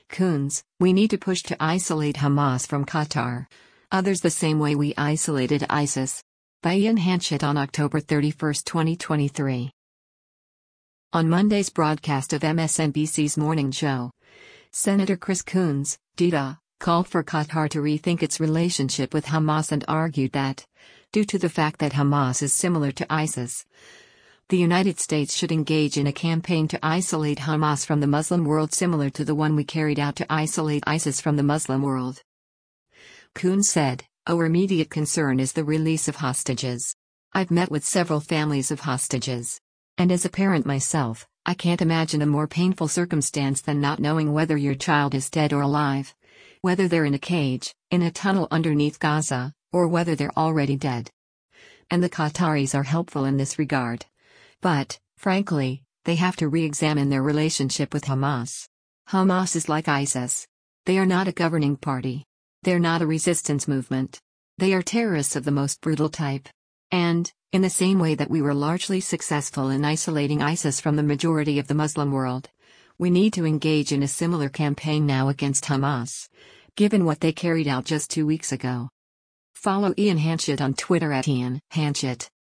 Coons, we need to push to isolate Hamas from Qatar. Others the same way we isolated ISIS. By Ian Hanchett on October 31, 2023. On Monday's broadcast of MSNBC's Morning Joe, Senator Chris Coons, DITA, called for Qatar to rethink its relationship with Hamas and argued that, due to the fact that Hamas is similar to ISIS, the United States should engage in a campaign to isolate Hamas from the Muslim world similar to the one we carried out to isolate ISIS from the Muslim world. Coons said, "Our immediate concern is the release of hostages. I've met with several families of hostages. And as a parent myself, I can't imagine a more painful circumstance than not knowing whether your child is dead or alive. Whether they're in a cage, in a tunnel underneath Gaza, or whether they're already dead. And the Qataris are helpful in this regard. But, frankly, they have to re-examine their relationship with Hamas. Hamas is like ISIS. They are not a governing party. They're not a resistance movement. They are terrorists of the most brutal type. And, in the same way that we were largely successful in isolating ISIS from the majority of the Muslim world, we need to engage in a similar campaign now against Hamas, given what they carried out just 2 weeks ago." Follow Ian Hanchett on Twitter @IanHanchett.